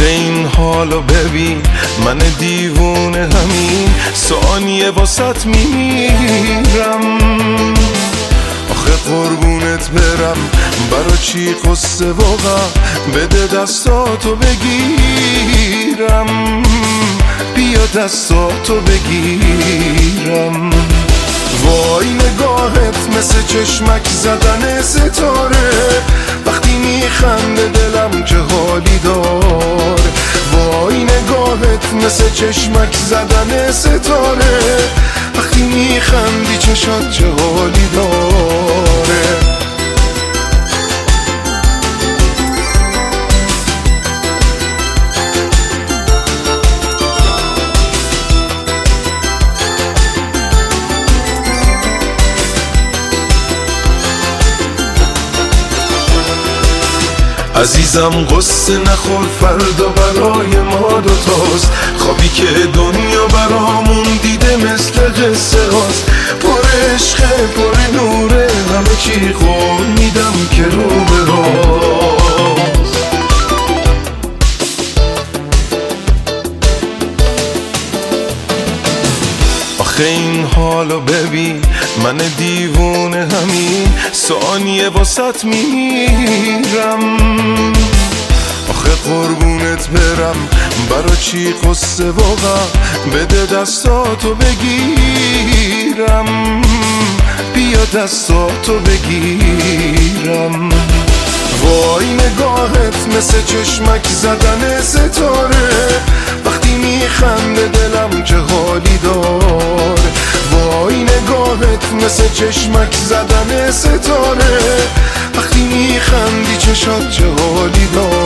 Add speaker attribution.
Speaker 1: آخه این حالو ببین، من دیوونه همین ثانیه واسط میمیرم. آخه قربونت برم، برا چی قصه واقعا؟ بده دستاتو بگیرم، بیا دستاتو بگیرم. وای نگاهت مثل چشمک زدن ستاره، وقتی میخنده دلم چه حالی دار. وای نگاهت مثل چشمک زدن ستاره، وقتی میخندی چشات چه حالی داره. عزیزم قصه نخور، فردا برای ما دوتاست. خوابی که دنیا برامون دیده مثل قصه هاست. پر عشقه پر نوره، همه چی قول میدم که رو به راست. آخه این حالو ببین، من دیوونه همین ثانیه واسط میمیرم. آخه قربونت برم، برا چی قصه واقعا؟ بده دستاتو بگیرم، بیا دستاتو بگیرم. وای نگاهت مثل چشمک زدن ستاره، وقتی میخنده دلم چه حالی دار. وای نگاهت مثل چشمک زدن ستاره، وقتی میخندی چشات چه حالی دار.